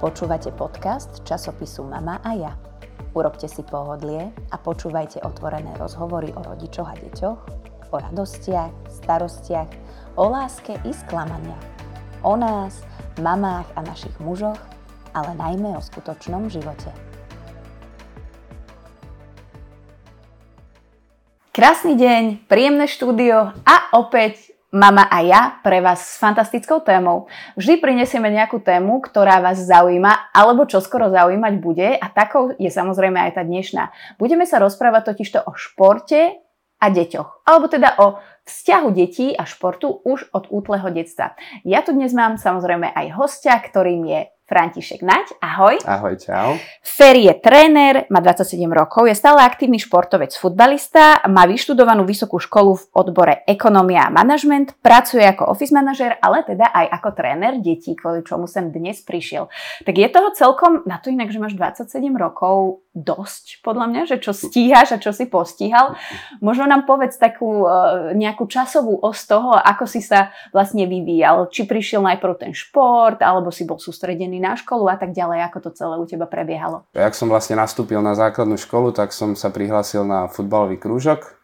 Počúvate podcast časopisu Mama a ja. Urobte si pohodlie a počúvajte otvorené rozhovory o rodičoch a deťoch, o radostiach, starostiach, o láske i sklamaniach. O nás, mamách a našich mužoch, ale najmä o skutočnom živote. Krásny deň, príjemné štúdio a opäť Mama a ja pre vás s fantastickou témou. Vždy prinesieme nejakú tému, ktorá vás zaujíma alebo čoskoro zaujímať bude a takou je samozrejme aj tá dnešná. Budeme sa rozprávať totižto o športe a deťoch, alebo teda o vzťahu detí a športu už od útleho detstva. Ja tu dnes mám samozrejme aj hostia, ktorým je František Naď. Ahoj. Ahoj, čau. Feri je tréner, má 27 rokov, je stále aktívny športovec, futbalista, má vyštudovanú vysokú školu v odbore ekonomia a manažment, pracuje ako office manažer, ale teda aj ako tréner detí, kvôli čomu sem dnes prišiel. Tak je toho celkom, na to inak, že máš 27 rokov, dosť, podľa mňa, že čo stíhaš a čo si postíhal. Možno nám povedz takú nejakú časovú os toho, ako si sa vlastne vyvíjal. Či prišiel najprv ten šport, alebo si bol sústredený na školu a tak ďalej, ako to celé u teba prebiehalo. Jak som vlastne nastúpil na základnú školu, tak som sa prihlásil na futbalový krúžok,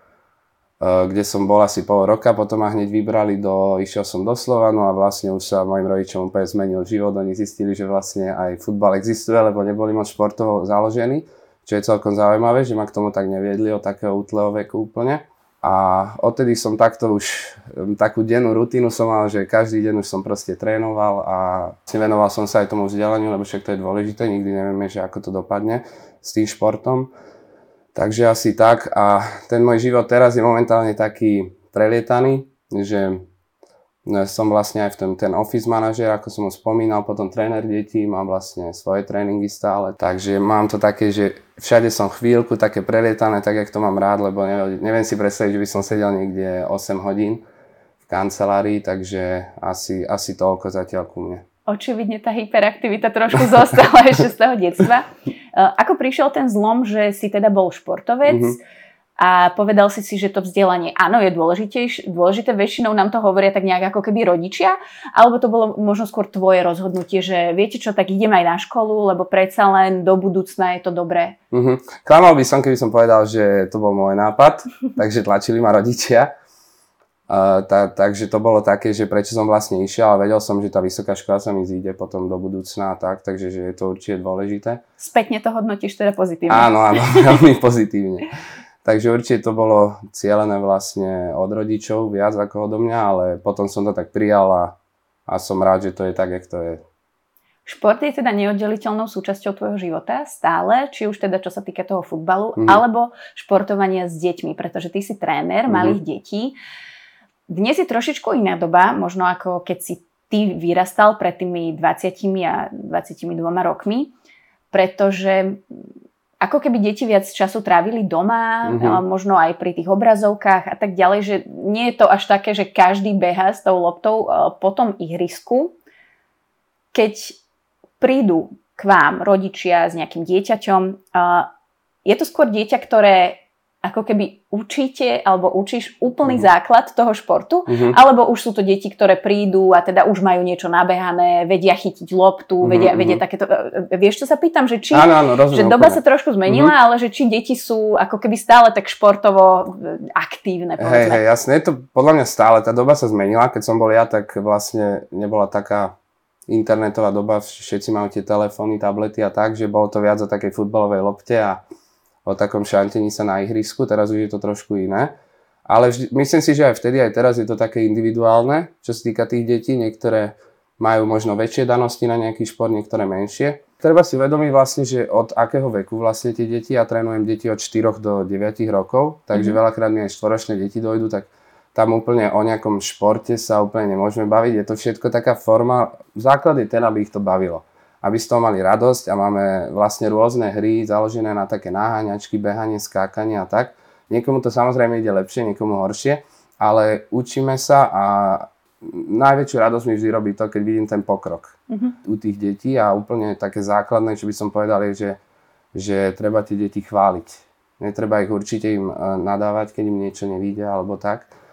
kde som bol asi pol roka, potom ma hneď vybrali išiel som do Slovanu a vlastne už sa mojim rodičom úplne zmenil život. Oni zistili, že vlastne aj futbal existuje, lebo neboli moc športovo založení, čo je celkom zaujímavé, že ma k tomu tak neviedli od takého útleho veku úplne. A odtedy som takto už, takú dennú rutínu som mal, že každý deň už som proste trénoval a venoval som sa aj tomu vzdelaniu, lebo však to je dôležité, nikdy nevieme, že ako to dopadne s tým športom. Takže asi tak a ten môj život teraz je momentálne taký prelietaný, že som vlastne aj ten office manažer, ako som ho spomínal, potom tréner detí, mám vlastne svoje tréningy stále, takže mám to také, že všade som chvíľku také prelietané, tak jak to mám rád, lebo neviem si predstaviť, že by som sedel niekde 8 hodín v kancelárii, takže asi toľko zatiaľ ku mne. Očividne tá hyperaktivita trošku zostala ešte z toho detstva. Ako prišiel ten zlom, že si teda bol športovec a povedal si, že to vzdelanie áno, je dôležité, väčšinou nám to hovoria tak nejak ako keby rodičia, alebo to bolo možno skôr tvoje rozhodnutie, že viete čo, tak idem aj na školu, lebo predsa len do budúcna je to dobré. Klamal by som, keby som povedal, že to bol môj nápad, takže tlačili ma rodičia. Takže to bolo také, že prečo som vlastne išiel, ale vedel som, že tá vysoká škola sa mi zíde potom do budúcna a takže že je to určite dôležité. Spätne to hodnotíš teda pozitívne? Áno, veľmi pozitívne. Takže určite to bolo cielené vlastne od rodičov viac ako odo mňa, ale potom som to tak prijal a som rád, že to je tak, jak to je. Šport je teda neoddeliteľnou súčasťou tvojho života stále, či už teda čo sa týka toho futbalu, alebo športovania s deťmi, pretože ty si tréner malých detí. Dnes je trošičku iná doba, možno ako keď si ty vyrastal pred tými 20 a 22 rokmi, pretože ako keby deti viac času trávili doma, možno aj pri tých obrazovkách a tak ďalej, že nie je to až také, že každý behá s tou loptou po tom ihrisku. Keď prídu k vám rodičia s nejakým dieťaťom, je to skôr dieťa, ktoré ako keby učíte alebo učíš úplný základ toho športu, alebo už sú to deti, ktoré prídu a teda už majú niečo nabehané, vedia chytiť loptu, vedia takéto. Vieš, čo sa pýtam, že či áno, rozumiem, že doba sa trošku zmenila, ale že či deti sú ako keby stále tak športovo aktívne, povedzme. Hej, jasne, je to podľa mňa stále, tá doba sa zmenila, keď som bol ja, tak vlastne nebola taká internetová doba, všetci majú tie telefóny, tablety a tak, že bolo to viac o takej futbalovej lopte a o takom šantení sa na ihrisku, teraz už je to trošku iné. Ale myslím si, že aj vtedy, aj teraz je to také individuálne, čo sa týka tých detí. Niektoré majú možno väčšie danosti na nejaký šport, niektoré menšie. Treba si uvedomiť vlastne, že od akého veku vlastne tie deti, ja trénujem deti od 4 do 9 rokov, takže veľakrát mi aj 4-ročné deti dojdú, tak tam úplne o nejakom športe sa úplne nemôžeme baviť. Je to všetko taká forma, základ je ten, aby ich to bavilo. Aby z toho mali radosť a máme vlastne rôzne hry založené na také naháňačky, behanie, skákanie a tak. Niekomu to samozrejme ide lepšie, niekomu horšie, ale učíme sa a najväčšiu radosť mi vždy robí to, keď vidím ten pokrok u tých detí a úplne také základné, čo by som povedal, je, že treba tie deti chváliť. Netreba ich určite im nadávať, keď im niečo nevíde alebo tak,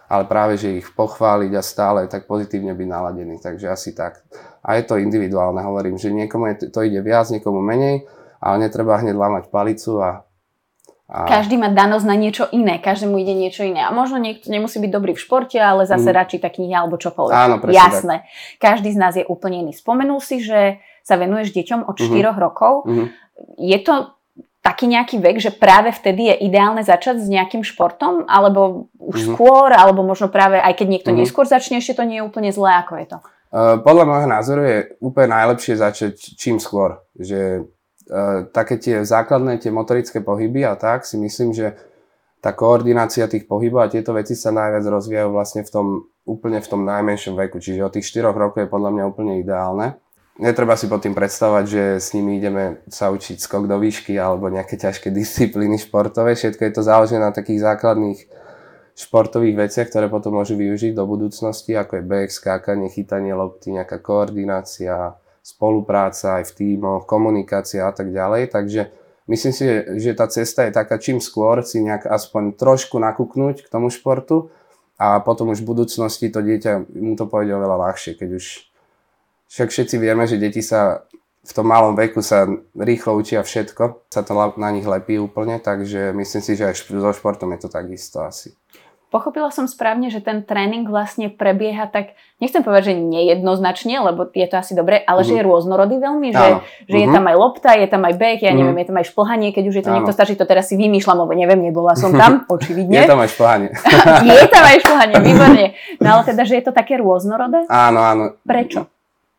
ale práve, že ich pochváliť a stále tak pozitívne byť naladený, takže asi tak. A je to individuálne, hovorím, že niekomu to ide viac, niekomu menej, ale netreba hneď lámať palicu a každý má danosť na niečo iné, každému ide niečo iné. A možno niekto nemusí byť dobrý v športe, ale zase radšej tá kniha alebo čokoľvek. Áno, jasné. Tak. Každý z nás je úplne iný. Spomenul si, že sa venuješ deťom od 4 rokov. Je to taký nejaký vek, že práve vtedy je ideálne začať s nejakým športom? Alebo už skôr? Alebo možno práve, aj keď niekto neskôr začne, ešte to nie je úplne zlé? Ako je to? Podľa môjho názoru je úplne najlepšie začať čím skôr. Že také tie základné, tie motorické pohyby a tak si myslím, že tá koordinácia tých pohybov a tieto veci sa najviac rozvíjajú vlastne úplne v tom najmenšom veku. Čiže od tých 4 rokov je podľa mňa úplne ideálne. Netreba si pod tým predstavať, že s nimi ideme sa učiť skok do výšky alebo nejaké ťažké disciplíny športové. Všetko je to založené na takých základných športových veciach, ktoré potom môžu využiť do budúcnosti, ako je beh, skákanie, chytanie lopty, nejaká koordinácia, spolupráca aj v tímoch, komunikácia a tak ďalej. Takže myslím si, že tá cesta je taká, čím skôr si nejak aspoň trošku nakúknúť k tomu športu a potom už v budúcnosti to dieťa mu to pôjde oveľa ľahšie, keď už však všetci vieme, že deti sa v tom malom veku sa rýchlo učia všetko, sa to na nich lepí úplne, takže myslím si, že aj so športom je to takisto asi. Pochopila som správne, že ten tréning vlastne prebieha tak, nechcem povedať, že nejednoznačne, lebo je to asi dobre, ale že je rôznorodý veľmi, že je tam aj lopta, je tam aj beh, ja neviem, je tam aj šplhanie, keď už je to niekto starší, to teraz si vymýšľam, lebo neviem, nebola som tam, očividne. Je tam aj šplhanie. Je tam aj šplhanie, výborne. No ale teda, že je to také rôznorodé? Áno, áno. Prečo?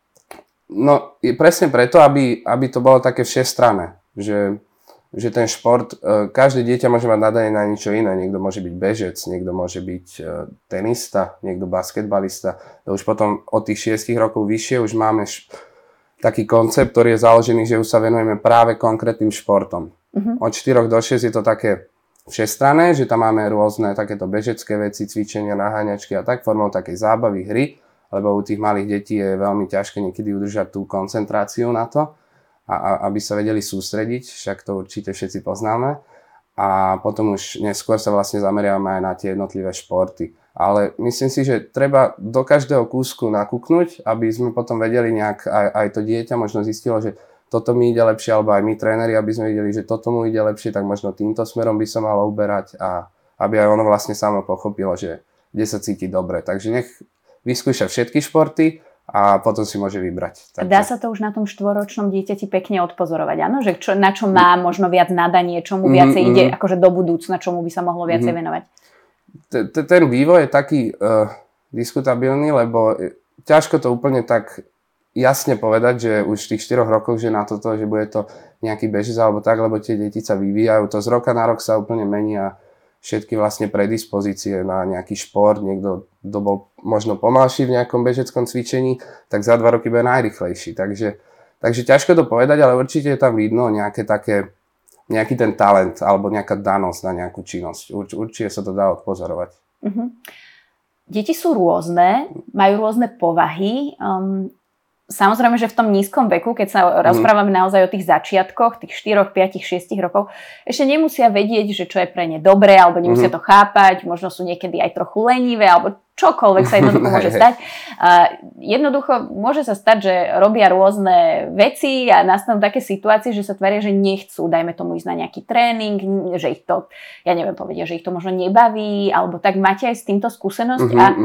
No, presne preto, aby to bolo také všestranné, že ten šport, každé dieťa môže mať nadanie na niečo iné. Niekto môže byť bežec, niekto môže byť tenista, niekto basketbalista. To už potom od tých 6 rokov vyššie už máme taký koncept, ktorý je založený, že už sa venujeme práve konkrétnym športom. Od 4 do 6 je to také všestranné, že tam máme rôzne takéto bežecké veci, cvičenia, naháňačky a tak, formou takej zábavy, hry, lebo u tých malých detí je veľmi ťažké niekedy udržať tú koncentráciu na to, a aby sa vedeli sústrediť, však to určite všetci poznáme. A potom už neskôr sa vlastne zameriavame aj na tie jednotlivé športy. Ale myslím si, že treba do každého kúsku nakúknuť, aby sme potom vedeli nejak, aj to dieťa možno zistilo, že toto mi ide lepšie, alebo aj my tréneri, aby sme videli, že toto mu ide lepšie, tak možno týmto smerom by sa malo uberať a aby aj ono vlastne samo pochopilo, že kde sa cíti dobre. Takže nech vyskúša všetky športy, a potom si môže vybrať. Takže dá sa to už na tom 4-ročnom dieťati pekne odpozorovať, áno? Že na čo má možno viac nadanie, čomu viacej ide akože do budúcna, čomu by sa mohlo viacej venovať? Ten vývoj je taký diskutabilný, lebo ťažko to úplne tak jasne povedať, že už v tých 4 rokoch, že na toto, že bude to nejaký bežec alebo tak, lebo tie deti sa vyvíjajú. To z roka na rok sa úplne menia všetky vlastne predispozície na nejaký šport. Niekto, kto bol možno pomalší v nejakom bežeckom cvičení, tak za 2 roky bude najrychlejší. Takže ťažko to povedať, ale určite je tam vidno nejaký ten talent alebo nejaká danosť na nejakú činnosť. Určite sa to dá odpozorovať. Deti sú rôzne, majú rôzne povahy. Samozrejme, že v tom nízkom veku, keď sa rozprávame naozaj o tých začiatkoch, tých 4, 5, 6 rokov, ešte nemusia vedieť, že čo je pre ne dobré, alebo nemusia to chápať, možno sú niekedy aj trochu lenivé, alebo čokoľvek sa jednoducho môže stať. Jednoducho môže sa stať, že robia rôzne veci a nastanú také situácie, že sa tvária, že nechcú, dajme tomu ísť na nejaký tréning, že ich to, ja neviem, povedia, že ich to možno nebaví, alebo tak máte aj s týmto skúsenosť.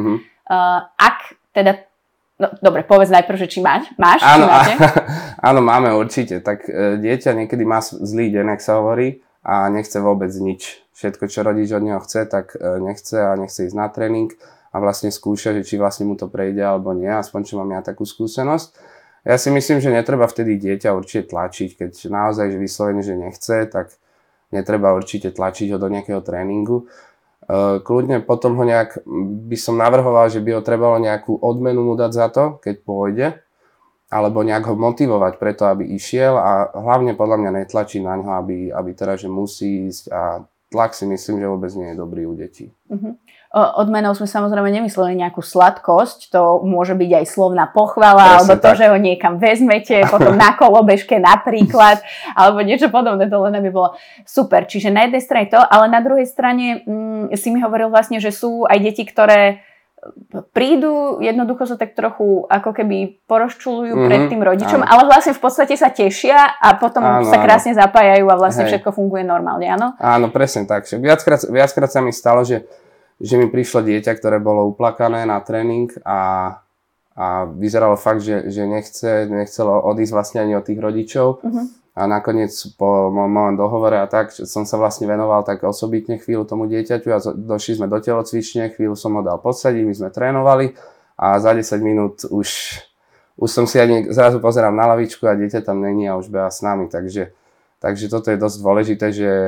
Ak teda no, dobre, povedz najprv, že či máš? Áno, áno, máme určite. Tak dieťa niekedy má zlý deň, ak sa hovorí, a nechce vôbec nič. Všetko, čo rodič od neho chce, tak nechce ísť na tréning a vlastne skúša, že či vlastne mu to prejde alebo nie, aspoň čo mám ja takú skúsenosť. Ja si myslím, že netreba vtedy dieťa určite tlačiť, keď naozaj vyslovene, že nechce, tak netreba určite tlačiť ho do nejakého tréningu. Kľudne potom ho nejak by som navrhoval, že by ho trebalo nejakú odmenu mu dať za to, keď pôjde, alebo nejak ho motivovať preto, aby išiel a hlavne podľa mňa netlačiť na ňo, aby teda, že musí ísť a tlak si myslím, že vôbec nie je dobrý u detí. Odmenou sme samozrejme nemysleli nejakú sladkosť, to môže byť aj slovná pochvala, alebo to, že ho niekam vezmete, potom na kolobežke napríklad, alebo niečo podobné, to len by bolo super. Čiže na jednej strane to, ale na druhej strane si mi hovoril vlastne, že sú aj deti, ktoré prídu, jednoducho sa tak trochu ako keby porozčuľujú pred tým rodičom, ale vlastne v podstate sa tešia a potom sa krásne zapájajú a vlastne všetko funguje normálne, áno? Áno, presne tak. Viackrát sa mi stalo, že mi prišlo dieťa, ktoré bolo uplakané na tréning a vyzeralo fakt, že nechcelo odísť vlastne ani od tých rodičov. A nakoniec po mojom dohovore a tak som sa vlastne venoval tak osobitne chvíľu tomu dieťaťu a došli sme do telocvične, chvíľu som ho dal podsadiť, my sme trénovali a za 10 minút už som si ani zrazu pozerám na lavičku a dieťa tam není a už beha s nami. Takže toto je dosť dôležité,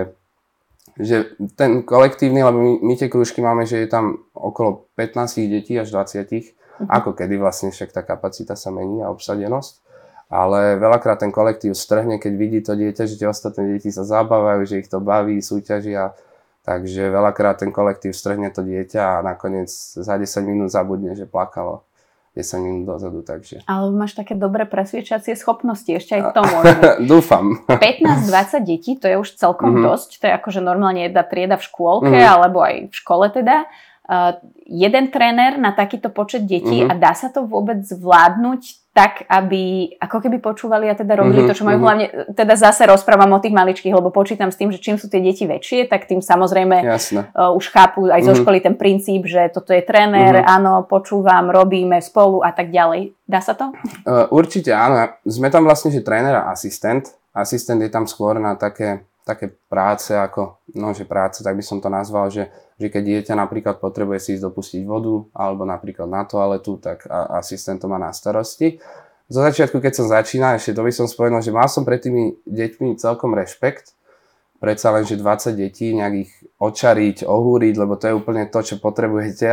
že ten kolektívny, lebo my tie krúžky máme, že je tam okolo 15 detí až 20, ako kedy vlastne však tá kapacita sa mení a obsadenosť. Ale veľakrát ten kolektív strhne, keď vidí to dieťa, že tie ostatné deti sa zabávajú, že ich to baví, súťažia. Takže veľakrát ten kolektív strhne to dieťa a nakoniec za 10 minút zabudne, že plakalo 10 minút dozadu. Takže. Ale máš také dobré presviečacie schopnosti, ešte aj to môže. Dúfam. 15-20 detí, to je už celkom dosť. To je akože normálne jedna trieda v škôlke, alebo aj v škole teda. Jeden tréner na takýto počet detí a dá sa to vôbec zvládnuť tak, aby ako keby počúvali a teda robili to, čo majú hlavne, teda zase rozprávam o tých maličkých, lebo počítam s tým, že čím sú tie deti väčšie, tak tým samozrejme už chápu aj zo školy ten princíp, že toto je tréner, áno, počúvam, robíme spolu a tak ďalej. Dá sa to? Určite áno. Sme tam vlastne, že tréner a asistent. Asistent je tam skôr na také práce, že práce, tak by som to nazval, že keď dieťa napríklad potrebuje si ísť dopustiť vodu alebo napríklad na toaletu, tak asistent to má na starosti. Zo začiatku, keď som začínal, ešte to by som spomenul, že mal som pred tými deťmi celkom rešpekt. Predsa len, že 20 detí, nejak ich očariť, ohúriť, lebo to je úplne to, čo potrebujete,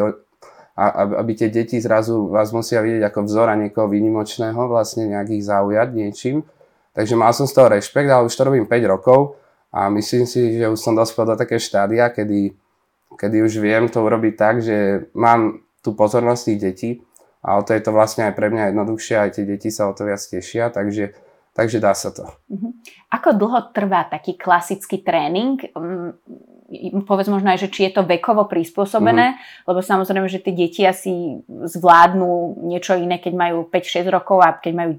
aby tie deti zrazu vás musia vidieť ako vzor a niekoho výnimočného, vlastne nejak ich zaujať niečím. Takže mal som z toho rešpekt, ale už to robím 5 rokov a myslím si, že už som dospel do také štádia, kedy už viem to urobiť tak, že mám tú pozornosť tých detí a o to je to vlastne aj pre mňa jednoduchšie, aj tie deti sa o to viac tešia, takže dá sa to. Ako dlho trvá taký klasický tréning? Povedz možno aj, že či je to vekovo prispôsobené, lebo samozrejme, že tie deti asi zvládnu niečo iné, keď majú 5-6 rokov a keď majú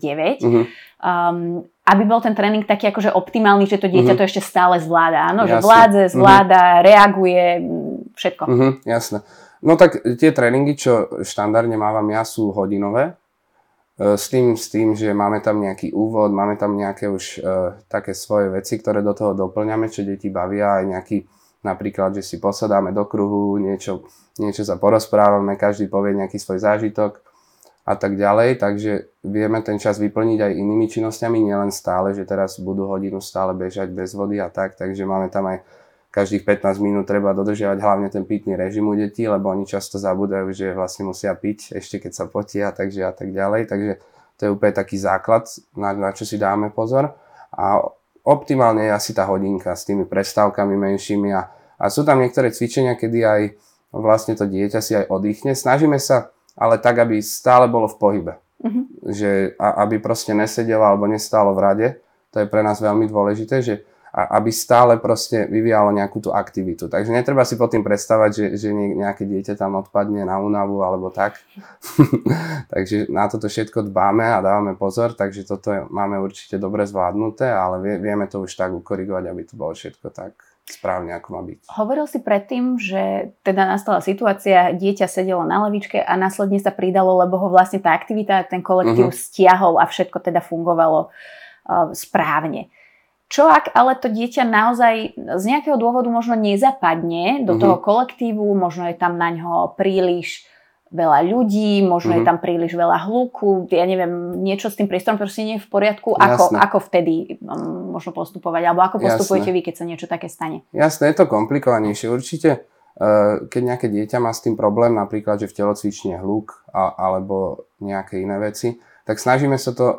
9. Aby bol ten tréning taký akože optimálny, že to dieťa to ešte stále zvláda, áno? Že zvláda, reaguje, všetko. Jasné. No tak tie tréningy, čo štandardne mávam ja, sú hodinové. S tým, že máme tam nejaký úvod, máme tam nejaké už také svoje veci, ktoré do toho doplňame, čo deti bavia, aj nejaký napríklad, že si posadáme do kruhu, niečo sa porozprávame, každý povie nejaký svoj zážitok a tak ďalej, takže vieme ten čas vyplniť aj inými činnosťami, nielen stále, že teraz budú hodinu stále bežať bez vody a tak, takže máme tam aj každých 15 minút treba dodržiavať hlavne ten pitný režim u detí, lebo oni často zabúdajú, že vlastne musia piť ešte keď sa potia, takže a tak ďalej, takže to je úplne taký základ, na čo si dáme pozor a optimálne je asi tá hodinka s tými prestávkami menšími a sú tam niektoré cvičenia, kedy aj vlastne to dieťa si aj oddychne. Snažíme sa ale tak, aby stále bolo v pohybe. Že aby proste nesedelo alebo nestálo v rade. To je pre nás veľmi dôležité, že aby stále proste vyvíjalo nejakú tú aktivitu. Takže netreba si pod tým predstavať, že nejaké dieťa tam odpadne na únavu alebo tak. Takže na toto všetko dbáme a dávame pozor, takže toto máme určite dobre zvládnuté, ale vieme to už tak ukorigovať, aby to bolo všetko tak správne, ako má byť. Hovoril si predtým, že teda nastala situácia, dieťa sedelo na lavičke a následne sa pridalo, lebo ho vlastne tá aktivita, ten kolektív stiahol a všetko teda fungovalo správne. Čo ak ale to dieťa naozaj z nejakého dôvodu možno nezapadne do toho kolektívu, možno je tam na ňo príliš veľa ľudí, možno je tam príliš veľa hluku, ja neviem, niečo s tým priestorom proste nie je v poriadku, ako vtedy možno postupovať, alebo ako postupujete vy, keď sa niečo také stane? Jasné, je to komplikovanejšie. Určite, keď nejaké dieťa má s tým problém, napríklad, že v telocvični je hluk alebo nejaké iné veci, tak snažíme sa to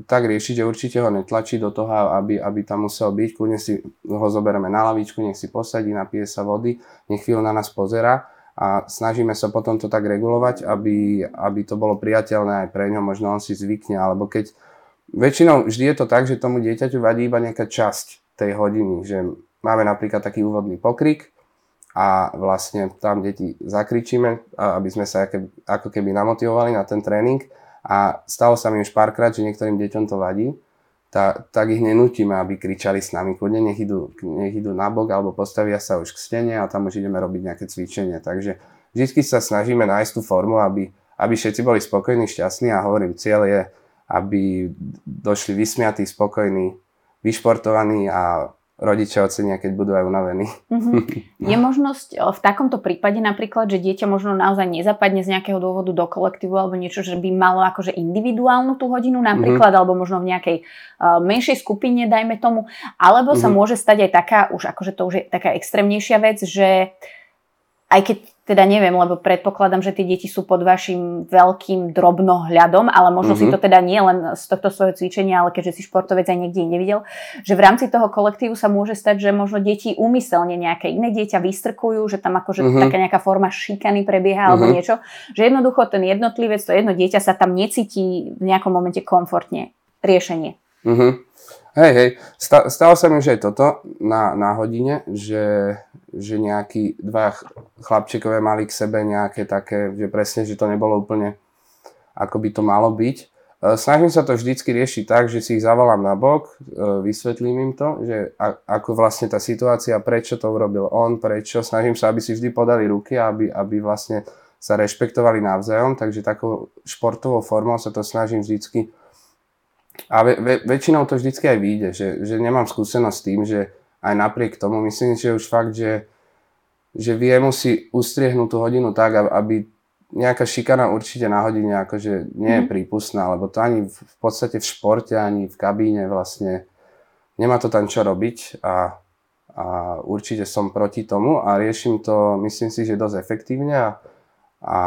tak riešiť, že určite ho netlačí do toho, aby tam musel byť. Kľudne si ho zoberieme na lavičku, nech si posadí, napije sa vody, nech chvíľu na nás pozerá a snažíme sa potom to tak regulovať, aby to bolo priateľné aj pre ňo, možno on si zvykne, alebo keď väčšinou vždy je to tak, že tomu dieťaťu vadí iba nejaká časť tej hodiny, že máme napríklad taký úvodný pokrik a vlastne tam deti zakričíme, aby sme sa ako keby namotivovali na ten tréning. A stalo sa mi už párkrát, že niektorým deťom to vadí, tak ich nenútime, aby kričali s nami. Kľudne nech idú na bok alebo postavia sa už k stene a tam už ideme robiť nejaké cvičenie. Takže vždy sa snažíme nájsť tú formu, aby všetci boli spokojní, šťastní a hovorím, cieľ je, aby došli vysmiatí, spokojní, vyšportovaní a rodičia ocenia, keď budú aj unavení. Je možnosť v takomto prípade napríklad, že dieťa možno naozaj nezapadne z nejakého dôvodu do kolektívu alebo niečo, že by malo akože individuálnu tú hodinu napríklad, alebo možno v nejakej menšej skupine, dajme tomu, alebo sa môže stať aj taká, už akože to už je taká extrémnejšia vec, že aj keď teda neviem, lebo predpokladám, že tie deti sú pod vašim veľkým drobnohľadom, ale možno si to teda nie len z tohto svojho cvičenia, ale keďže si športovec aj niekde nevidel, že v rámci toho kolektívu sa môže stať, že možno deti úmyselne nejaké iné dieťa vystrkujú, že tam akože taká nejaká forma šikany prebieha alebo niečo, že jednoducho ten jednotlivec, to jedno dieťa sa tam necíti v nejakom momente komfortne. Riešenie. Hej, stalo sa mi už aj toto na hodine, že nejakí dva chlapčekové mali k sebe nejaké také, že presne, že to nebolo úplne ako by to malo byť. Snažím sa to vždycky riešiť tak, že si ich zavolám na bok, vysvetlím im to, že ako vlastne tá situácia, prečo to urobil on, prečo. Snažím sa, aby si vždy podali ruky, aby vlastne sa rešpektovali navzájom, takže takou športovou formou sa to snažím vždycky. A väčšinou to vždycky aj vyjde, že nemám skúsenosť s tým, že aj napriek tomu myslím, že už fakt, že vie musí ustriehnúť tú hodinu tak, aby nejaká šikana určite na hodine akože nie je prípustná, lebo to ani v podstate v športe, ani v kabíne vlastne nemá to tam čo robiť a určite som proti tomu a riešim to, myslím si, že dosť efektívne a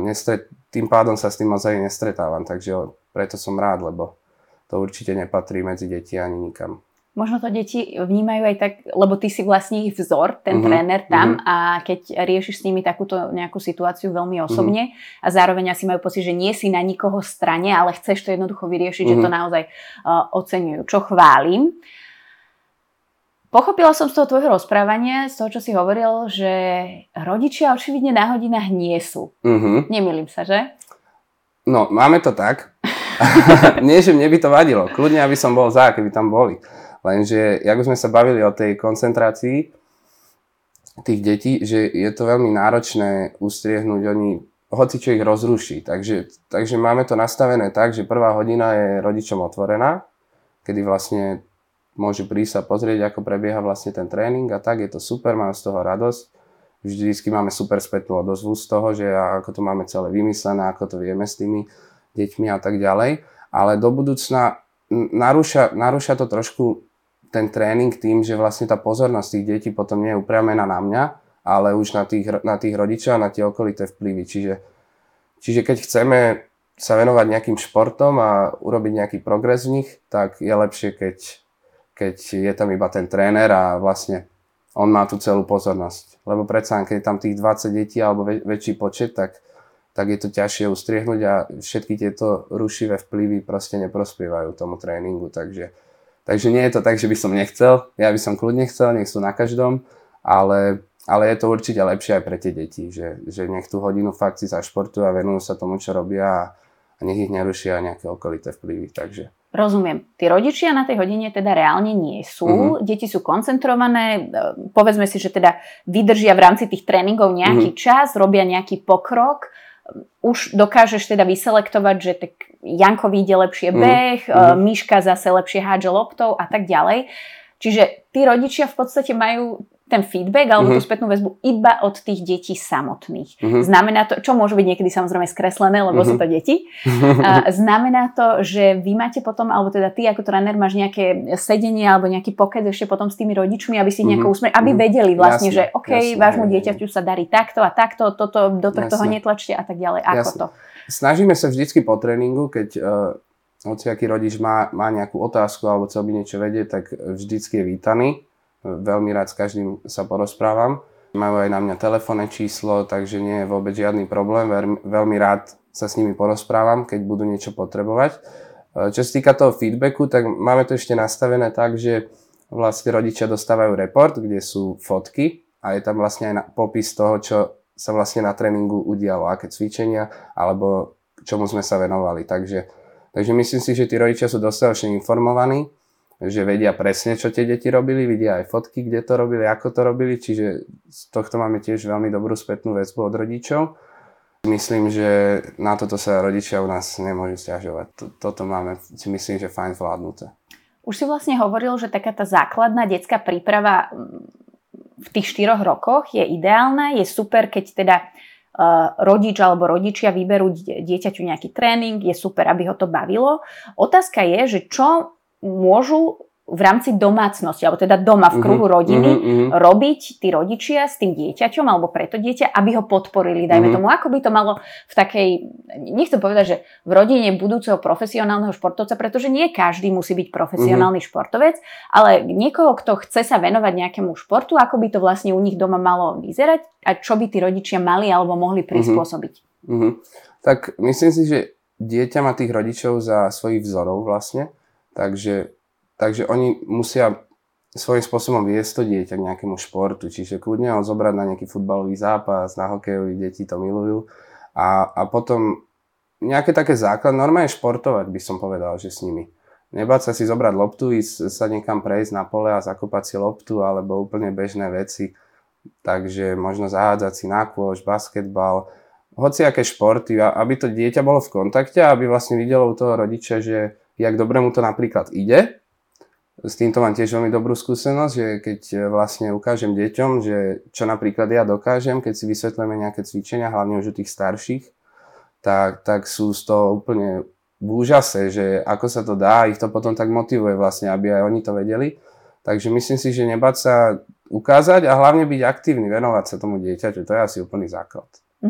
tým pádom sa s tým moc aj nestretávam, takže preto som rád, lebo to určite nepatrí medzi deti ani nikam. Možno to deti vnímajú aj tak, lebo ty si vlastne ich vzor, ten tréner tam a keď riešiš s nimi takúto nejakú situáciu veľmi osobne a zároveň asi majú pocit, že nie si na nikoho strane, ale chceš to jednoducho vyriešiť, že to naozaj oceňujú, čo chválim. Pochopila som z toho tvojho rozprávania, z toho, čo si hovoril, že rodičia očividne na hodinách nie sú. Nemýlim sa, že? No, máme to tak. Nie, že mne by to vadilo. Kľudne, aby som bol za, keby tam boli. Lenže, jak už sme sa bavili o tej koncentrácii tých detí, že je to veľmi náročné ustriehnúť, oni hocičo ich rozruší. Takže máme to nastavené tak, že prvá hodina je rodičom otvorená, kedy vlastne môžu prísť a pozrieť, ako prebieha vlastne ten tréning a tak, je to super, máme z toho radosť. Vždycky máme super spätnú odozvu z toho, že ako to máme celé vymyslené, ako to vieme s tými deťmi a tak ďalej. Ale do budúcna narúša to trošku ten tréning tým, že vlastne tá pozornosť tých detí potom nie je upriamená na mňa, ale už na tých rodičov a na tie okolité vplyvy. Čiže keď chceme sa venovať nejakým športom a urobiť nejaký progres v nich, tak je lepšie, keď je tam iba ten tréner a vlastne on má tú celú pozornosť. Lebo predsa, keď je tam tých 20 detí alebo väčší počet, tak je to ťažšie ustriehnúť a všetky tieto rušivé vplyvy proste neprospievajú tomu tréningu. Takže nie je to tak, že by som nechcel, ja by som kľudne chcel, nech sú na každom, ale je to určite lepšie aj pre tie deti, že nech tú hodinu fakt si zašportujú a venujú sa tomu, čo robia a nech ich nerušia nejaké okolité vplyvy. Takže. Rozumiem. Tí rodičia na tej hodine teda reálne nie sú, deti sú koncentrované, povedzme si, že teda vydržia v rámci tých tréningov nejaký čas, robia nejaký pokrok, už dokážeš teda vyselektovať, že tak Janko vyjde lepšie beh, Miška zase lepšie hádže loptou a tak ďalej. Čiže tí rodičia v podstate majú ten feedback alebo tú spätnú väzbu iba od tých detí samotných. Znamená to, čo môže byť niekedy samozrejme skreslené, lebo sú to deti. Znamená to, že vy máte potom, alebo teda ty ako tréner máš nejaké sedenie alebo nejaký pokec ešte potom s tými rodičmi, aby si nejako usmerili, aby vedeli vlastne, jasne, že OK, vášmu dieťaťu sa darí takto a takto, toto, do tohto ho netlačte a tak ďalej. Ako to? Snažíme sa vždycky po tréningu, keď hociaký rodič má nejakú otázku alebo chcel by niečo vedieť, tak vždycky je vítaný. Veľmi rád s každým sa porozprávam. Majú aj na mňa telefónne číslo, takže nie je vôbec žiadny problém. Veľmi rád sa s nimi porozprávam, keď budú niečo potrebovať. Čo sa týka toho feedbacku, tak máme to ešte nastavené tak, že vlastne rodičia dostávajú report, kde sú fotky a je tam vlastne aj popis toho, čo sa vlastne na tréningu udialo, aké cvičenia alebo čomu sme sa venovali. Takže myslím si, že tí rodičia sú dostatočne informovaní, že vedia presne, čo tie deti robili, vidia aj fotky, kde to robili, ako to robili, čiže z tohto máme tiež veľmi dobrú spätnú väzbu od rodičov. Myslím, že na toto sa rodičia u nás nemôžu sťažovať. Toto máme, si myslím, že fajn zvládnuté. Už si vlastne hovoril, že taká tá základná detská príprava v tých 4 rokoch je ideálna, je super, keď teda rodič alebo rodičia vyberú dieťaťu nejaký tréning, je super, aby ho to bavilo. Otázka je, že čo môžu v rámci domácnosti, alebo teda doma v kruhu rodiny robiť tí rodičia s tým dieťaťom alebo preto dieťa, aby ho podporili, dajme tomu, ako by to malo v takej, nechcem povedať, že v rodine budúceho profesionálneho športovca, pretože nie každý musí byť profesionálny športovec, ale niekoho, kto chce sa venovať nejakému športu, ako by to vlastne u nich doma malo vyzerať a čo by tí rodičia mali alebo mohli prispôsobiť. Tak myslím si, že dieťa má tých rodičov za svojich vzorov vlastne, takže oni musia svojím spôsobom viesť to dieťa k nejakému športu, čiže kľudne ho zobrať na nejaký futbalový zápas, na hokejový, deti to milujú a potom nejaké také základ, normálne športovať by som povedal, že s nimi. Nebáť sa si zobrať loptu, ísť sa niekam prejsť na pole a zakopať si loptu alebo úplne bežné veci, takže možno zahádzať si na kôš, basketbal, hociaké športy, aby to dieťa bolo v kontakte a aby vlastne videlo u toho rodiča, že jak dobre mu to napríklad ide. S týmto mám tiež veľmi dobrú skúsenosť, že keď vlastne ukážem deťom, že čo napríklad ja dokážem, keď si vysvetlíme nejaké cvičenia, hlavne už u tých starších, tak sú z toho úplne v úžase, že ako sa to dá, ich to potom tak motivuje vlastne, aby aj oni to vedeli. Takže myslím si, že nebáť sa ukázať a hlavne byť aktívny, venovať sa tomu dieťaťu, to je asi úplný základ.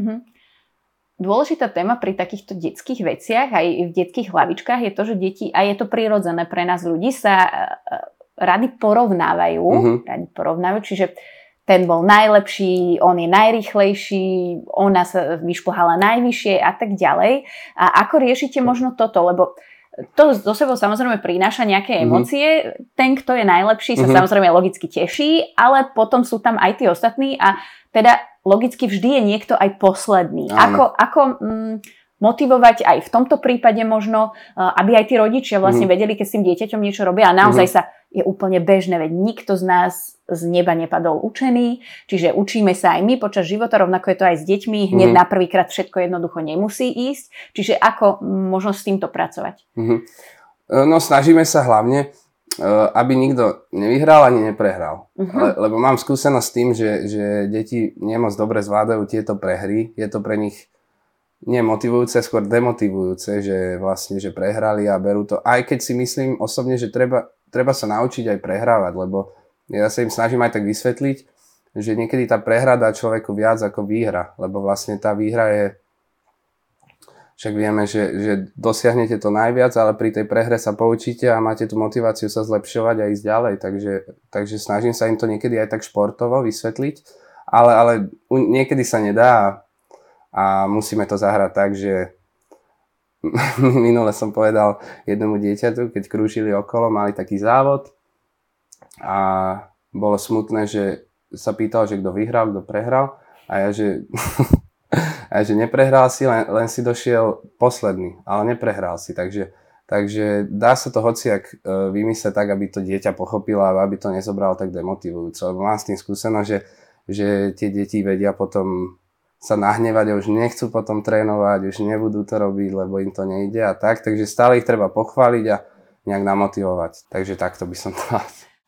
Dôležitá téma pri takýchto detských veciach aj v detských hlavičkách je to, že deti, a je to prirodzené pre nás ľudí, sa rady porovnávajú, čiže ten bol najlepší, on je najrýchlejší, ona sa vyšplhala najvyššie a tak ďalej. A ako riešite možno toto? Lebo to so sebou samozrejme prináša nejaké emócie. Ten, kto je najlepší, sa samozrejme logicky teší, ale potom sú tam aj tí ostatní a teda logicky vždy je niekto aj posledný. Ako motivovať aj v tomto prípade možno, aby aj tí rodičia vlastne vedeli, keď s tým dieťaťom niečo robia a naozaj sa je úplne bežné, veď nikto z nás z neba nepadol učený, čiže učíme sa aj my počas života, rovnako je to aj s deťmi, hneď na prvýkrát všetko jednoducho nemusí ísť, čiže ako možno s týmto pracovať? No snažíme sa hlavne, aby nikto nevyhral ani neprehral. Lebo mám skúsenosť s tým, že deti nemoc dobre zvládajú tieto prehry. Je to pre nich nie motivujúce, skôr demotivujúce, že vlastne, že prehrali a berú to. Aj keď si myslím osobne, že treba sa naučiť aj prehrávať, lebo ja sa im snažím aj tak vysvetliť, že niekedy tá prehra dá človeku viac ako výhra, lebo vlastne tá výhra je, však vieme, že dosiahnete to najviac, ale pri tej prehre sa poučíte a máte tú motiváciu sa zlepšovať a ísť ďalej, takže snažím sa im to niekedy aj tak športovo vysvetliť, ale niekedy sa nedá a musíme to zahrať tak, že minule som povedal jednému dieťatu, keď krúžili okolo, mali taký závod a bolo smutné, že sa pýtal, že kto vyhral, kto prehral a ja, že neprehral si, len si došiel posledný, ale neprehral si, takže dá sa to hociak vymysleť tak, aby to dieťa pochopilo a aby to nezobralo tak demotivujúco, lebo mám s tým skúsenosť, že tie deti vedia potom sa nahnevať a už nechcú potom trénovať, už nebudú to robiť, lebo im to nejde a tak, takže stále ich treba pochváliť a nejak namotivovať, takže takto by som to mal.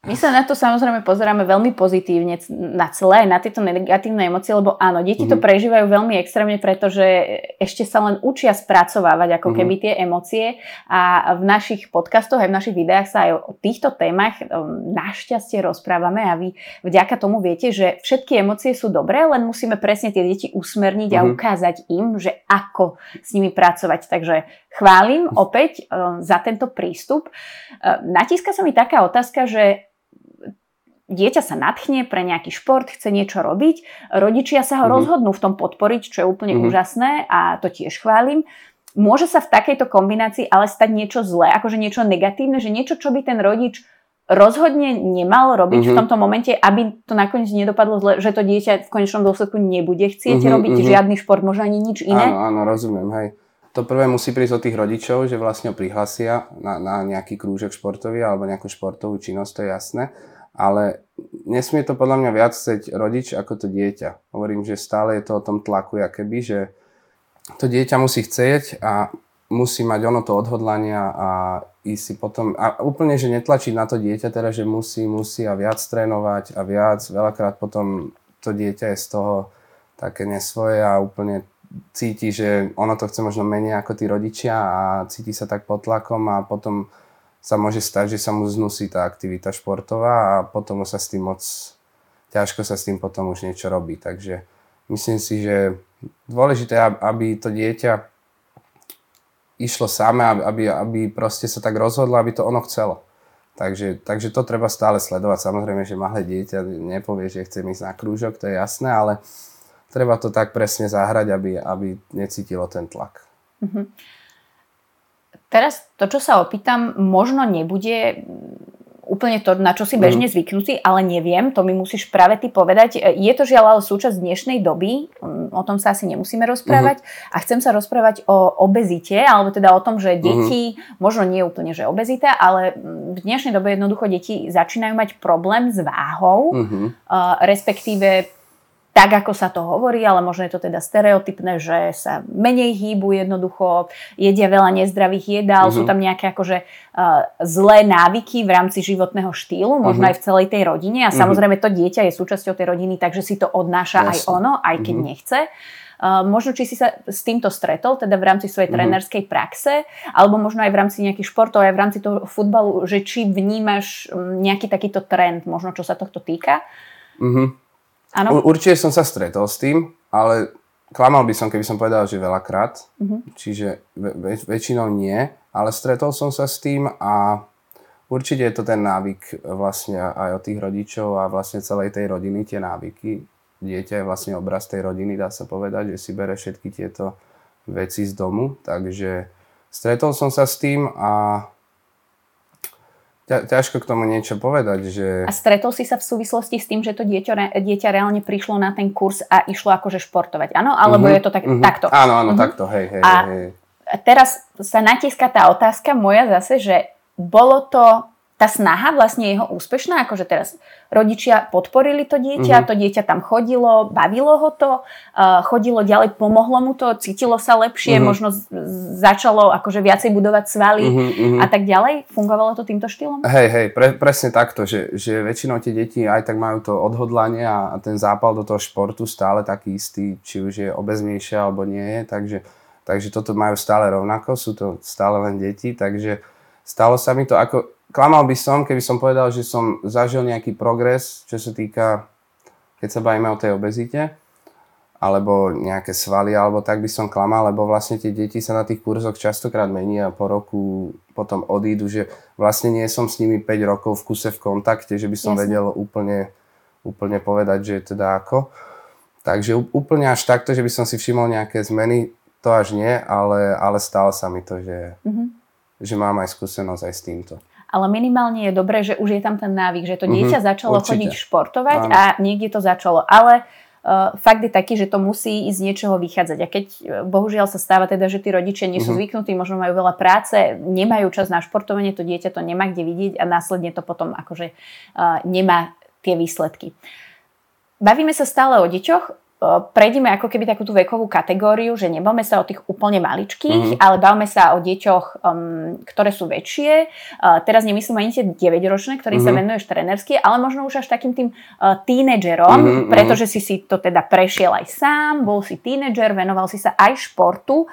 My sa na to samozrejme pozeráme veľmi pozitívne na celé, aj na tieto negatívne emócie, lebo áno, deti to prežívajú veľmi extrémne, pretože ešte sa len učia spracovávať ako keby tie emócie a v našich podcastoch aj v našich videách sa aj o týchto témach našťastie rozprávame a vy vďaka tomu viete, že všetky emócie sú dobré, len musíme presne tie deti usmerniť a ukázať im, že ako s nimi pracovať. Takže chválim opäť za tento prístup. Natíska sa mi taká otázka, že dieťa sa nadchne pre nejaký šport, chce niečo robiť, rodičia sa ho rozhodnú v tom podporiť, čo je úplne úžasné a to tiež chválim. Môže sa v takejto kombinácii ale stať niečo zlé, akože niečo negatívne, že niečo, čo by ten rodič rozhodne nemal robiť v tomto momente, aby to nakoniec nedopadlo zle, že to dieťa v konečnom dôsledku nebude chcieť robiť žiadny šport, možno ani nič iné. Áno, rozumiem, hej. To prvé musí prísť od tých rodičov, že vlastne prihlasia na nejaký krúžok športový alebo nejakú športovú činnosť, to je jasné. Ale nesmie to podľa mňa viac chcieť rodič ako to dieťa. Hovorím, že stále je to o tom tlaku, akoby, že to dieťa musí chcieť a musí mať ono to odhodlania a ísť si potom, a úplne, že netlačiť na to dieťa teraz, že musí a viac trénovať a viac, veľakrát potom to dieťa je z toho také nesvoje a úplne cíti, že ono to chce možno menej ako tí rodičia a cíti sa tak pod tlakom a potom sa môže stať, že sa mu znusí tá aktivita športová a potom sa s tým ťažko sa s tým potom už niečo robí. Takže myslím si, že dôležité, aby to dieťa išlo samé, aby proste sa tak rozhodlo, aby to ono chcelo. Takže to treba stále sledovať. Samozrejme, že malé dieťa nepovie, že chce ísť na krúžok, to je jasné, ale treba to tak presne zahrať, aby necítilo ten tlak. Teraz to, čo sa opýtam, možno nebude úplne to, na čo si bežne zvyknutý, ale neviem, to mi musíš práve ty povedať. Je to žiaľ ale súčasť dnešnej doby, o tom sa asi nemusíme rozprávať a chcem sa rozprávať o obezite, alebo teda o tom, že deti, možno nie úplne, že obezita, ale v dnešnej dobe jednoducho deti začínajú mať problém s váhou, respektíve tak, ako sa to hovorí, ale možno je to teda stereotypné, že sa menej hýbu jednoducho, jedia veľa nezdravých jedál, sú tam nejaké akože zlé návyky v rámci životného štýlu, možno aj v celej tej rodine a samozrejme to dieťa je súčasťou tej rodiny, takže si to odnáša aj ono, aj keď nechce. Možno, či si sa s týmto stretol, teda v rámci svojej trénerskej praxe, alebo možno aj v rámci nejakých športov, aj v rámci toho futbalu, že či vnímaš nejaký takýto trend, možno čo sa tohto týka? Áno? Určite som sa stretol s tým, ale klamal by som, keby som povedal, že veľakrát. Čiže väčšinou nie, ale stretol som sa s tým a určite je to ten návyk vlastne aj od tých rodičov a vlastne celej tej rodiny, tie návyky. Dieťa je vlastne obraz tej rodiny, dá sa povedať, že si bere všetky tieto veci z domu. Takže stretol som sa s tým a ťažko k tomu niečo povedať, že... A stretol si sa v súvislosti s tým, že to dieťa reálne prišlo na ten kurz a išlo akože športovať, áno? Alebo je to takto? Áno, takto, hej. A teraz sa natíska tá otázka moja zase, že bolo to tá snaha vlastne jeho úspešná, akože teraz rodičia podporili to dieťa tam chodilo, bavilo ho to, chodilo ďalej, pomohlo mu to, cítilo sa lepšie, možno začalo akože viacej budovať svaly a tak ďalej. Fungovalo to týmto štýlom? Hej, presne takto, že väčšinou tie deti aj tak majú to odhodlanie a ten zápal do toho športu stále taký istý, či už je obeznejšie alebo nie je, takže toto majú stále rovnako, sú to stále len deti, takže stalo sa mi to ako... Klamal by som, keby som povedal, že som zažil nejaký progres, čo sa týka, keď sa bavíme o tej obezite, alebo nejaké svaly, alebo tak by som klamal, lebo vlastne tie deti sa na tých kurzoch častokrát menia a po roku potom odídu, že vlastne nie som s nimi 5 rokov v kuse v kontakte, že by som vedel úplne povedať, že teda ako. Takže úplne až takto, že by som si všimol nejaké zmeny, to až nie, ale stalo sa mi to, že mám aj skúsenosť aj s týmto. Ale minimálne je dobré, že už je tam ten návyk, že to dieťa začalo chodiť športovať a niekde to začalo. Ale fakt je taký, že to musí ísť z niečoho vychádzať. A keď bohužiaľ sa stáva teda, že tí rodičia nie sú zvyknutí, možno majú veľa práce, nemajú čas na športovanie, to dieťa to nemá kde vidieť a následne to potom akože nemá tie výsledky. Bavíme sa stále o deťoch. prejdime ako keby takú tú vekovú kategóriu, že nebavme sa o tých úplne maličkých, ale bavme sa o deťoch, ktoré sú väčšie. Teraz nemyslím ani tie 9-ročné, ktorým sa venuješ trénersky, ale možno už až takým tým tínedžerom, pretože si to teda prešiel aj sám, bol si tínedžer, venoval si sa aj športu.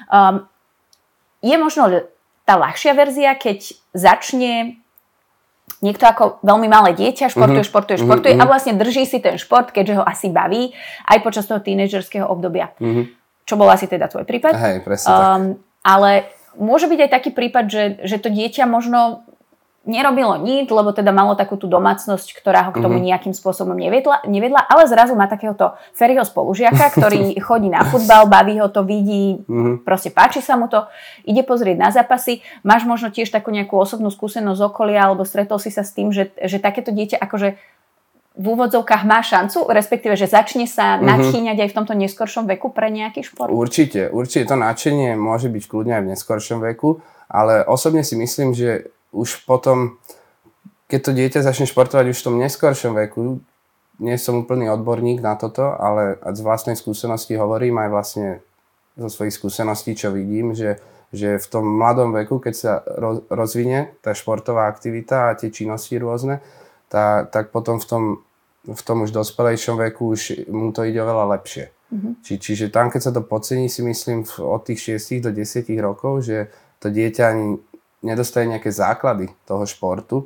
Je možno tá ľahšia verzia, keď začne niekto ako veľmi malé dieťa, športuje a vlastne drží si ten šport, keďže ho asi baví aj počas toho tínedžerského obdobia. Čo bol asi teda tvoj prípad. Hej, presne tak. Ale môže byť aj taký prípad, že to dieťa možno nerobilo nič, lebo teda malo takú tú domácnosť, ktorá ho k tomu nejakým spôsobom nevedla, ale zrazu má takéhoto Feriho spolužiaka, ktorý chodí na futbal, baví ho to, vidí, proste páči sa mu to, ide pozrieť na zápasy. Máš možno tiež takú nejakú osobnú skúsenosť z okolia, alebo stretol si sa s tým, že takéto dieťa akože v úvodzovkách má šancu, respektíve, že začne sa nadchýňať aj v tomto neskoršom veku pre nejaký šport? Určite to nadšenie môže byť kľudne aj v neskoršom veku, ale osobne si myslím, že už potom, keď to dieťa začne športovať už v tom neskoršom veku, nie som úplný odborník na toto, ale z vlastnej skúsenosti hovorím aj vlastne zo svojich skúseností, čo vidím, že v tom mladom veku, keď sa rozvinie tá športová aktivita a tie činnosti rôzne, tak potom v tom už dospelejšom veku už mu to ide oveľa lepšie. Čiže tam, keď sa to podcení, si myslím od tých 6 do 10 rokov, že to dieťa ani nedostaje nejaké základy toho športu,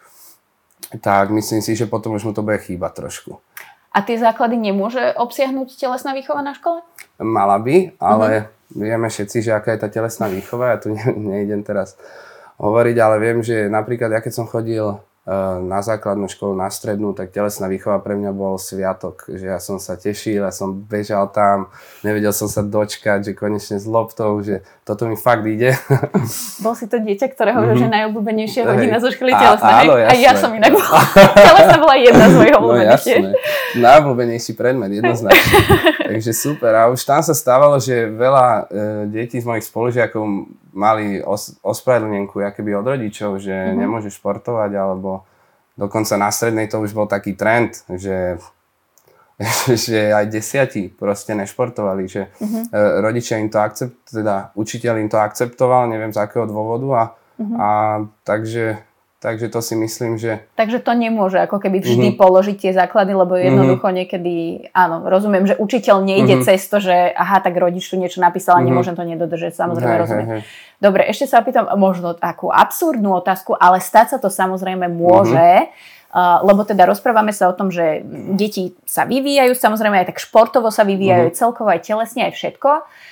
tak myslím si, že potom už mu to bude chýbať trošku. A tie základy nemôže obsiahnuť telesná výchova na škole? Mala by, ale vieme všetci, že aká je tá telesná výchova. Ja tu nejdem teraz hovoriť, ale viem, že napríklad ja keď som chodil na základnú školu, na strednú, tak telesná výchova pre mňa bol sviatok, že ja som sa tešil, ja som bežal tam, nevedel som sa dočkať, že konečne s loptou, že toto mi fakt ide. Bol si to dieťa, ktoré hovoril, že najobľúbenejšia hodina zo školy telesná. Áno, jasné. A ja som inak bola. Telesná bola jedna z mojich obľúbenejších. No jasné, najobľúbenejší predmet, jednoznačne. Takže super. A už tam sa stávalo, že veľa detí z mojich spolužiakov mali ospravedlnenku akoby od rodičov, že nemôžu športovať, alebo dokonca na strednej to už bol taký trend, že aj 10 proste nešportovali, že rodičia im to teda učiteľ im to akceptoval, neviem z akého dôvodu a takže to si myslím, že... Takže to nemôže ako keby vždy položiť tie základy, lebo jednoducho niekedy, áno, rozumiem, že učiteľ nejde cez to, že aha, tak rodič tu niečo napísal a nemôžem to nedodržať, samozrejme rozumiem. Dobre, ešte sa opýtam možno takú absurdnú otázku, ale stať sa to samozrejme môže, lebo teda rozprávame sa o tom, že deti sa vyvíjajú, samozrejme aj tak športovo sa vyvíjajú, celkovo aj telesne, aj všetko.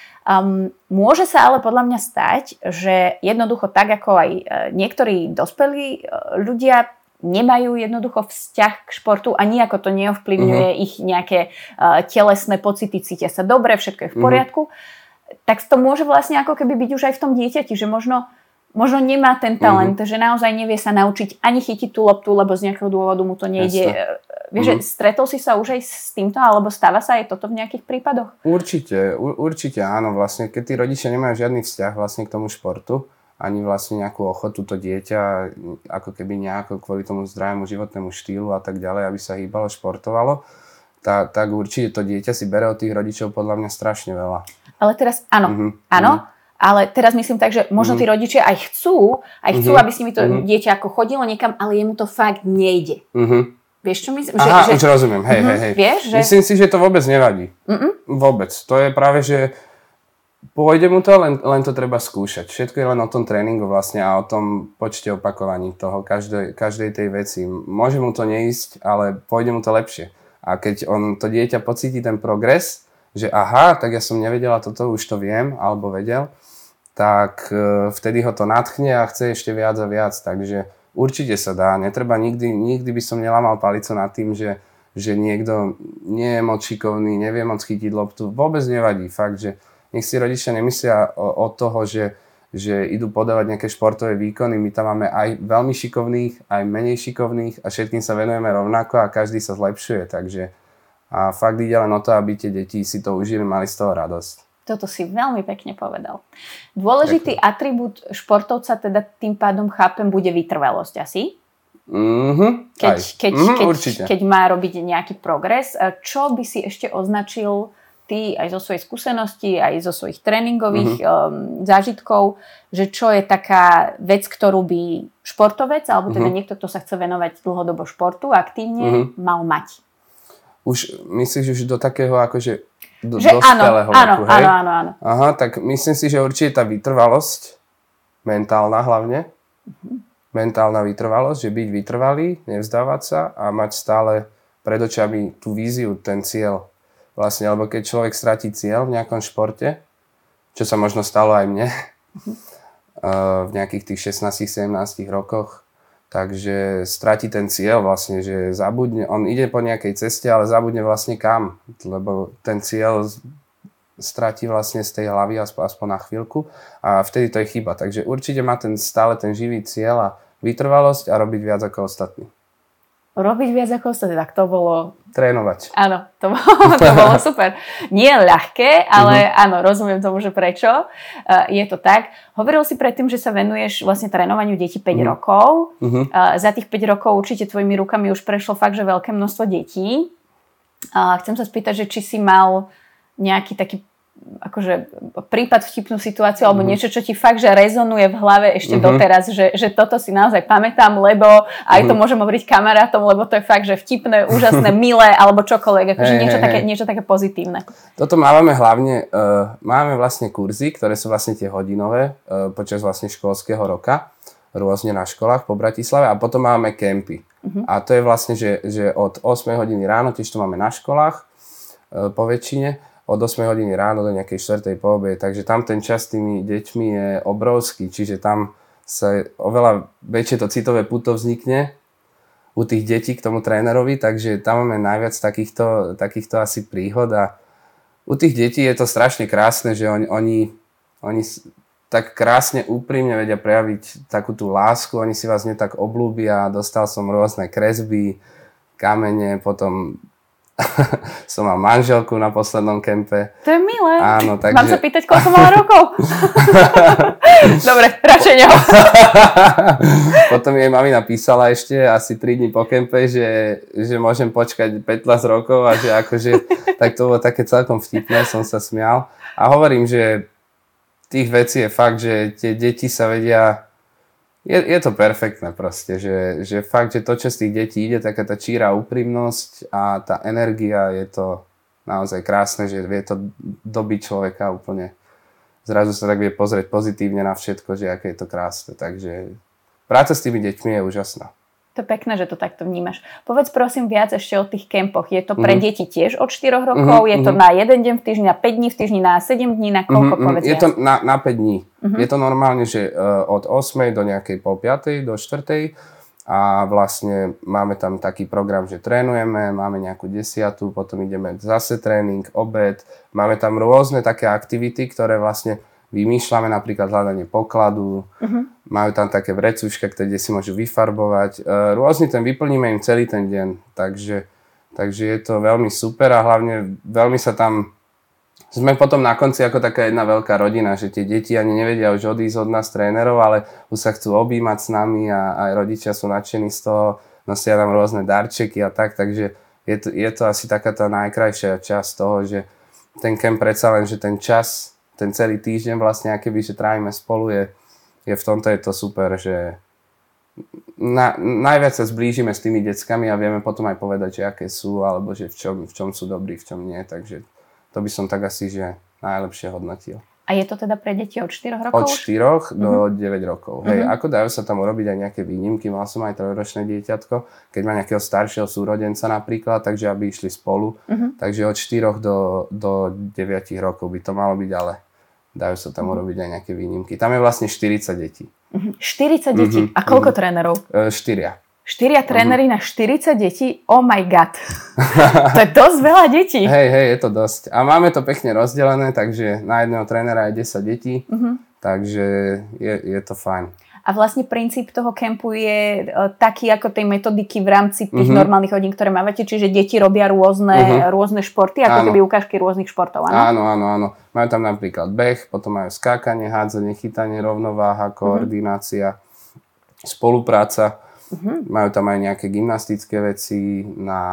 Môže sa ale podľa mňa stať, že jednoducho tak ako aj niektorí dospelí ľudia nemajú jednoducho vzťah k športu a nijako to neovplyvňuje ich nejaké telesné pocity, cítia sa dobre, všetko je v poriadku, tak to môže vlastne ako keby byť už aj v tom dieťati, že možno nemá ten talent, že naozaj nevie sa naučiť ani chytiť tú loptu, lebo z nejakého dôvodu mu to nejde. Vieš, že stretol si sa už aj s týmto, alebo stáva sa aj toto v nejakých prípadoch? Určite áno. Vlastne, keď tí rodičia nemajú žiadny vzťah vlastne k tomu športu, ani vlastne nejakú ochotu to dieťa, ako keby nejako kvôli tomu zdravému životnému štýlu a tak ďalej, aby sa hýbalo, športovalo, tak určite to dieťa si bere od tých rodičov podľa mňa strašne veľa. Ale teraz, áno, ale teraz myslím tak, že možno tí rodičia aj chcú, aby s nimi to dieťa ako chodilo niekam, ale jemu to fakt nejde. Vieš, čo myslím? Aha, už rozumiem. Hej. Vieš, že... Myslím si, že to vôbec nevadí. Vôbec. To je práve, že pôjde mu to, len to treba skúšať. Všetko je len o tom tréningu vlastne a o tom počte opakovaní toho, každej tej veci. Môže mu to neísť, ale pôjde mu to lepšie. A keď to dieťa pocíti ten progres, že aha, tak ja som nevedela toto, už to viem, alebo vedel, tak vtedy ho to nadchne a chce ešte viac a viac. Takže určite sa dá. Netreba nikdy by som nelamal palicu nad tým, že niekto nie je moc šikovný, nevie moc chytiť loptu. Vôbec nevadí. Fakt, že nech si rodičia nemyslia od toho, že idú podávať nejaké športové výkony. My tam máme aj veľmi šikovných, aj menej šikovných a všetkým sa venujeme rovnako a každý sa zlepšuje. Takže a fakt ide len o to, aby tie deti si to užili, mali z toho radosť. Toto si veľmi pekne povedal. Dôležitý atribút športovca teda tým pádom chápem bude vytrvalosť asi? Keď má robiť nejaký progres. Čo by si ešte označil ty aj zo svojej skúsenosti, aj zo svojich tréningových zážitkov, že čo je taká vec, ktorú by športovec, alebo teda niekto, kto sa chce venovať dlhodobo športu aktívne, mal mať? Už myslíš už do takého akože dospelého veku, hej? Áno. Aha, tak myslím si, že určite tá vytrvalosť, mentálna hlavne, mentálna vytrvalosť, že byť vytrvalý, nevzdávať sa a mať stále pred očami tú víziu, ten cieľ. Vlastne, lebo keď človek stratí cieľ v nejakom športe, čo sa možno stalo aj mne, v nejakých tých 16-17 rokoch, takže stratí ten cieľ vlastne, že zabudne, on ide po nejakej ceste, ale zabudne vlastne kam, lebo ten cieľ stratí vlastne z tej hlavy aspoň na chvíľku a vtedy to je chyba. Takže určite má stále ten živý cieľ a vytrvalosť a robiť viac ako ostatní. Robiť viac ako ostatní, tak to bolo... Trénovať. Áno, to bolo super. Nie ľahké, ale áno, rozumiem tomu, že prečo. Je to tak. Hovoril si predtým, že sa venuješ vlastne trénovaniu detí 5 rokov. Za tých 5 rokov určite tvojimi rukami už prešlo fakt, že veľké množstvo detí. Chcem sa spýtať, že či si mal nejaký taký akože prípad, vtipnú situáciu alebo niečo, čo ti fakt, že rezonuje v hlave ešte doteraz, že toto si naozaj pamätám, lebo aj to môžem hovoriť kamarátom, lebo to je fakt, že vtipné, úžasné, milé alebo čokoľvek, akože niečo také pozitívne. Toto máme hlavne, máme vlastne kurzy, ktoré sú vlastne tie hodinové počas vlastne školského roka, rôzne na školách po Bratislave a potom máme kempy. A to je vlastne, že od 8 hodiny ráno, tiež to máme na školách po väčšine, od 8 hodiny ráno do nejakej 4. po obede, takže tam ten čas s tými deťmi je obrovský, čiže tam sa oveľa väčšie to citové puto vznikne u tých detí k tomu trénerovi, takže tam máme najviac takýchto asi príhod a u tých detí je to strašne krásne, že oni tak krásne úprimne vedia prejaviť takú tú lásku, oni si vás tak obľúbia, dostal som rôzne kresby, kamene, potom som mal manželku na poslednom kempe. To je milé. Áno, takže... Mám sa pýtať, koľko mala rokov? Dobre, radšej neho. Potom jej mami napísala ešte asi 3 dní po kempe, že môžem počkať 15 rokov a že akože, tak to bolo také celkom vtipné, som sa smial. A hovorím, že tých vecí je fakt, že tie deti sa vedia... Je to perfektné proste, že fakt, že to, čo z tých detí ide, taká tá číra úprimnosť a tá energia, je to naozaj krásne, že vie to dobiť človeka úplne. Zrazu sa tak vie pozrieť pozitívne na všetko, že aké je to krásne. Takže práca s tými deťmi je úžasná. To je pekné, že to takto vnímaš. Povedz prosím viac ešte o tých kempoch. Je to pre deti tiež od 4 rokov? Je to na 1 deň v týždni, na 5 dní v týždni, na 7 dní, na koľko? Povedz je to na 5 dní. Je to normálne, že od 8 do nejakej pol 5, do 4. A vlastne máme tam taký program, že trénujeme, máme nejakú 10, potom ideme zase tréning, obed. Máme tam rôzne také aktivity, ktoré vlastne vymýšľame, napríklad hľadanie pokladu, majú tam také vrecuška, kde si môžu vyfarbovať. Rôzne vyplníme im celý ten deň, takže je to veľmi super a hlavne veľmi sa tam... Sme potom na konci ako taká jedna veľká rodina, že tie deti ani nevedia už odísť od nás trénerov, ale už sa chcú objímať s nami a aj rodičia sú nadšení z toho, nosia tam rôzne darčeky a tak, takže je to asi taká tá najkrajšia časť toho, že ten kemp predsa len, že ten čas, ten celý týždeň vlastne, akéby, že trávime spolu, je v tomto je to super, že najviac sa zblížime s tými deckami a vieme potom aj povedať, že aké sú, alebo že v čom sú dobrí, v čom nie, takže to by som tak asi, že najlepšie hodnotil. A je to teda pre deti od 4 rokov? Od 4 do 9 rokov. Hej, ako dajú sa tam urobiť aj nejaké výnimky, mal som aj 3-ročné dieťatko, keď má nejakého staršieho súrodenca napríklad, takže aby išli spolu, takže od 4 do 9 rokov by to malo byť, ale dajú sa tam urobiť aj nejaké výnimky. Tam je vlastne 40 detí. 40 detí? A koľko trénerov? 4. 4 tréneri na 40 detí? Oh my god. To je dosť veľa detí. Hej, je to dosť. A máme to pekne rozdelené, takže na jedného trénera je 10 detí, takže je to fajn. A vlastne princíp toho kempu je taký ako tej metodiky v rámci tých normálnych hodín, ktoré mávate, čiže deti robia rôzne športy, ako keby ukážky rôznych športov, áno? Áno. Majú tam napríklad beh, potom majú skákanie, hádzanie, chytanie, rovnováha, koordinácia, spolupráca. Majú tam aj nejaké gymnastické veci.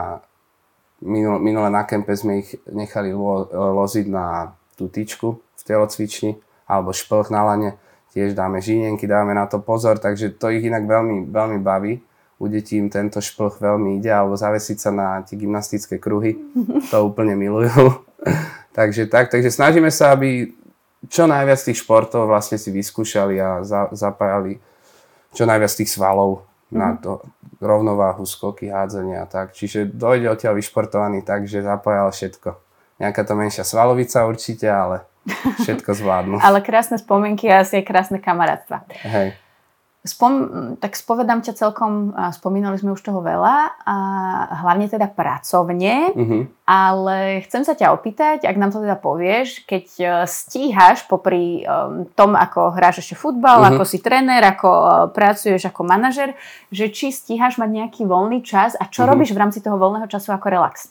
Minule na kempe sme ich nechali loziť na tú tyčku v telocvični alebo šplch na lane. Tiež dáme žíňenky, dáme na to pozor, takže to ich inak veľmi, veľmi baví. U detí im tento šplch veľmi ide, alebo zavesiť sa na tie gymnastické kruhy. To úplne milujú. Takže snažíme sa, aby čo najviac tých športov vlastne si vyskúšali a zapájali čo najviac tých svalov na to rovnováhu, skoky, hádzanie a tak. Čiže dojde odtiaľ vyšportovaný tak, že zapájal všetko. Nejaká to menšia svalovica určite, ale všetko zvládnu. Ale krásne spomienky a asi aj krásne kamarátstva. Hej. Tak spovedám ťa celkom, spomínali sme už toho veľa, a hlavne teda pracovne, ale chcem sa ťa opýtať, ak nám to teda povieš, keď stíhaš popri tom, ako hráš ešte futbal, ako si tréner, ako pracuješ ako manažer, že či stíhaš mať nejaký voľný čas a čo robíš v rámci toho voľného času ako relax?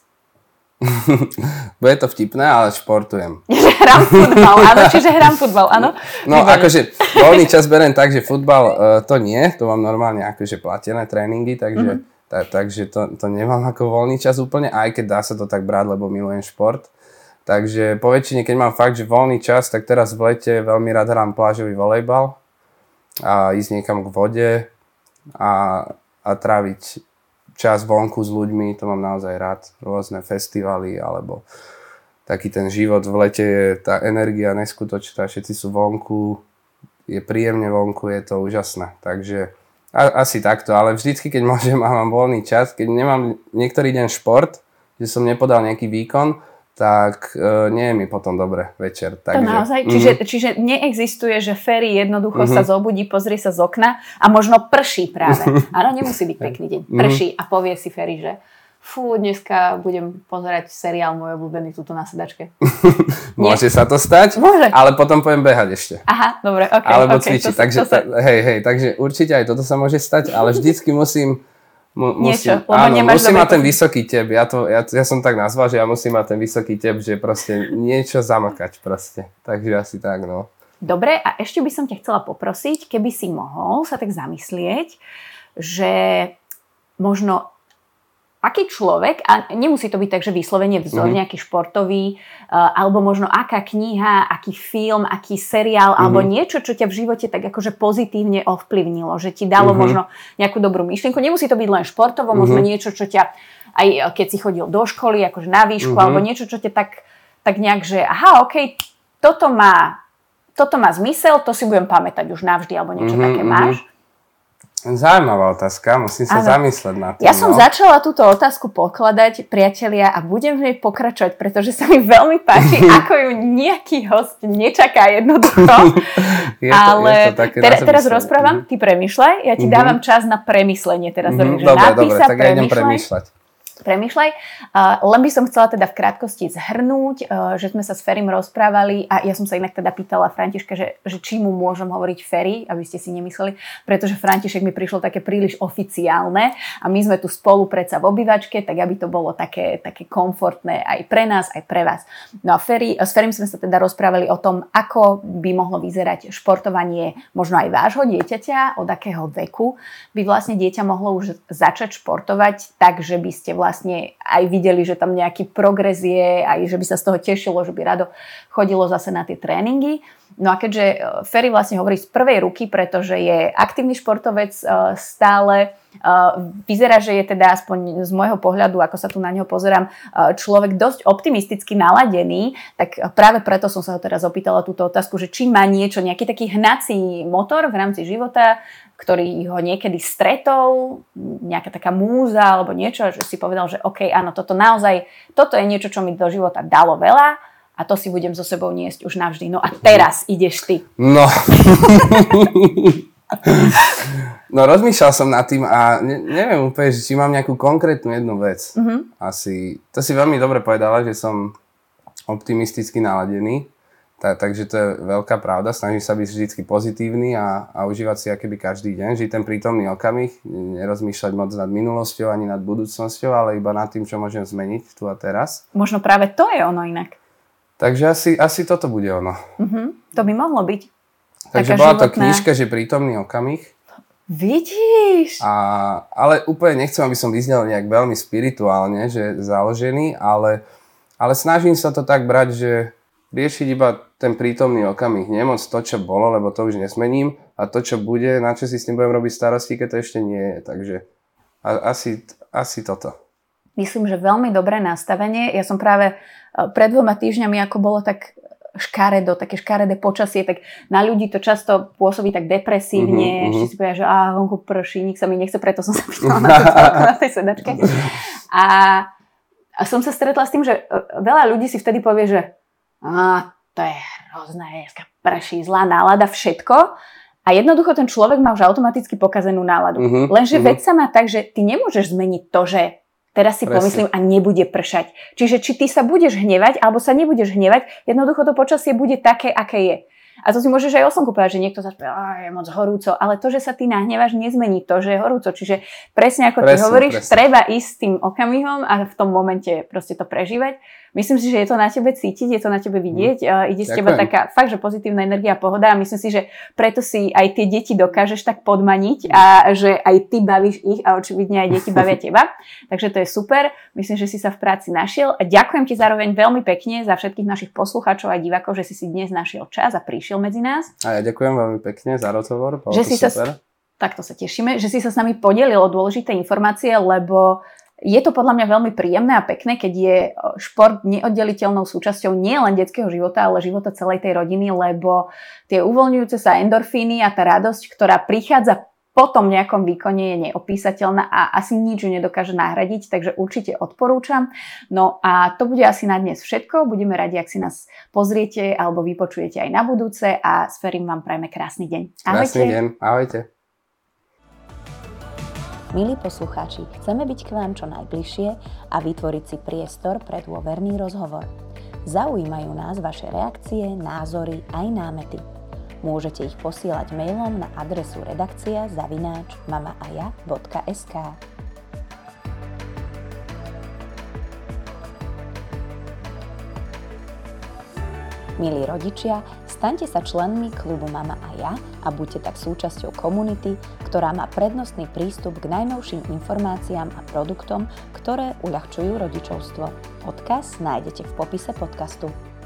Bude to vtipné, ale športujem. Hrám futbal, áno, čiže hrám futbal, áno. No akože voľný čas beriem tak, že futbal to nie, to mám normálne akože platené tréningy, takže, takže to nemám ako voľný čas úplne, aj keď dá sa to tak brať, lebo milujem šport. Takže po väčšine, keď mám fakt, že voľný čas, tak teraz v lete veľmi rád hrám plážový volejbal a ísť niekam k vode a tráviť čas vonku s ľuďmi, to mám naozaj rád. Rôzne festivaly, alebo taký ten život v lete je tá energia neskutočná, všetci sú vonku, je príjemne vonku, je to úžasné. Takže asi takto, ale vždycky, keď môžem a mám voľný čas, keď nemám niektorý deň šport, že som nepodal nejaký výkon, tak nie je mi potom dobre večer. Takže, to naozaj? Čiže neexistuje, že Ferry jednoducho sa zobudí, pozrie sa z okna a možno prší práve. Áno, nemusí byť pekný deň. Prší a povie si Ferry, že dneska budem pozerať seriál môj obľúbený tuto na sedačke. Môže sa to stať, môže. Ale potom poviem behať ešte. Aha, dobre, ok. Alebo cvičiť. Takže určite aj toto sa môže stať, ale vždycky musím musím mať ten vysoký tep. Ja som tak nazval, že ja musím mať ten vysoký tep, že proste niečo zamakať proste. Takže asi tak, no. Dobre, a ešte by som ťa chcela poprosiť, keby si mohol sa tak zamyslieť, že možno aký človek, a nemusí to byť tak, že vyslovene vzor nejaký športový, alebo možno aká kniha, aký film, aký seriál, alebo niečo, čo ťa v živote tak akože pozitívne ovplyvnilo, že ti dalo možno nejakú dobrú myšlienku. Nemusí to byť len športovo, možno niečo, čo ťa, aj keď si chodil do školy, akože na výšku, alebo niečo, čo ťa tak nejak, že aha, okej, toto má zmysel, to si budem pamätať už navždy, alebo niečo také máš. Zaujímavá otázka, musím sa zamysleť na to. Ja som začala túto otázku pokladať, priatelia, a budem v nej pokračovať, pretože sa mi veľmi páči, ako ju nejaký host nečaká jednoducho. Ale teraz rozprávam, ty premýšľaj, ja ti dávam čas na premyslenie. Teraz dobre, tak ja idem premýšľať. Premýšľaj. Len by som chcela teda v krátkosti zhrnúť, že sme sa s Ferrym rozprávali a ja som sa inak teda pýtala Františka, že či mu môžem hovoriť Ferry, aby ste si nemysleli, pretože František mi prišlo také príliš oficiálne a my sme tu spolu predsa v obývačke, tak aby to bolo také komfortné aj pre nás, aj pre vás. No a s Ferrym sme sa teda rozprávali o tom, ako by mohlo vyzerať športovanie možno aj vášho dieťaťa, od akého veku by vlastne dieťa mohlo už začať športovať tak, že by ste vlastne aj videli, že tam nejaký progres je, aj že by sa z toho tešilo, že by rado chodilo zase na tie tréningy. No a keďže Ferry vlastne hovorí z prvej ruky, pretože je aktívny športovec stále, vyzerá, že je teda aspoň z môjho pohľadu, ako sa tu na neho pozerám, človek dosť optimisticky naladený, tak práve preto som sa ho teraz opýtala túto otázku, že či má niečo, nejaký taký hnací motor v rámci života, ktorý ho niekedy stretol, nejaká taká múza alebo niečo, že si povedal, že OK, áno, toto je niečo, čo mi do života dalo veľa a to si budem so sebou niesť už navždy. No a teraz ideš ty. No, rozmýšľal som nad tým a neviem úplne, či mám nejakú konkrétnu jednu vec. Asi, to si veľmi dobre povedala, že som optimisticky naladený. Takže to je veľká pravda, snažím sa byť vždy pozitívny a užívať si akoby každý deň, žiť ten prítomný okamih, nerozmýšľať moc nad minulosťou ani nad budúcnosťou, ale iba nad tým, čo môžem zmeniť tu a teraz. Možno práve to je ono inak. Takže asi toto bude ono. To by mohlo byť. Takže bola to knižka, že prítomný okamih. Vidíš? Ale úplne nechcem, aby som vyznel nejak veľmi spirituálne, že založený, ale snažím sa to tak brať, že riešiť iba ten prítomný okamih, nemoc to, čo bolo, lebo to už nesmením a to, čo bude, na čo si s tým budem robiť starosti, keď to ešte nie je. Takže asi toto. Myslím, že veľmi dobré nastavenie. Ja som práve pred 2 týždňami, ako bolo tak také škaredé počasie, tak na ľudí to často pôsobí tak depresívne, ešte si povedia, že vonku prší, nik sa mi nechce, preto som sa pýtala na tej sedačke. A som sa stretla s tým, že veľa ľudí si vtedy povie, že to je hrozné, dneska prší, zlá nálada, všetko. A jednoducho ten človek má už automaticky pokazenú náladu. Lenže vec sa má tak, že ty nemôžeš zmeniť to, že teraz si pomyslím a nebude pršať. Čiže či ty sa budeš hnevať, alebo sa nebudeš hnevať, jednoducho to počasie bude také, aké je. A to si môžeš aj o slnku povedať, že niekto sa povie, je moc horúco, ale to, že sa ty nahnevaš, nezmení to, že je horúco. Čiže presne ako ty hovoríš, treba ísť s tým okamihom a v tom momente proste to prežívať. Myslím si, že je to na tebe cítiť, je to na tebe vidieť. Ide z teba taká fakt, že pozitívna energia a pohoda a myslím si, že preto si aj tie deti dokážeš tak podmaniť a že aj ty bavíš ich a očividne aj deti bavia teba. Takže to je super. Myslím, že si sa v práci našiel. A ďakujem ti zároveň veľmi pekne za všetkých našich poslucháčov a divákov, že si dnes našiel čas a prišiel medzi nás. A ja ďakujem veľmi pekne za rozhovor. Bolo to super. Takto sa tešíme, že si sa s nami podelil o dôležité informácie, lebo je to podľa mňa veľmi príjemné a pekné, keď je šport neoddeliteľnou súčasťou nie len detského života, ale života celej tej rodiny, lebo tie uvoľňujúce sa endorfíny a tá radosť, ktorá prichádza po tom nejakom výkone, je neopísateľná a asi nič ju nedokáže nahradiť, takže určite odporúčam. No a to bude asi na dnes všetko. Budeme radi, ak si nás pozriete alebo vypočujete aj na budúce a s Ferim vám prajeme krásny deň. Ahojte. Krásny deň. Ahojte. Milí poslucháči, chceme byť k vám čo najbližšie a vytvoriť si priestor pre dôverný rozhovor. Zaujímajú nás vaše reakcie, názory aj námety. Môžete ich posielať mailom na adresu redakcia@mamaaja.sk. Milí rodičia, staňte sa členmi klubu Mama a ja a buďte tak súčasťou komunity, ktorá má prednostný prístup k najnovším informáciám a produktom, ktoré uľahčujú rodičovstvo. Odkaz nájdete v popise podcastu.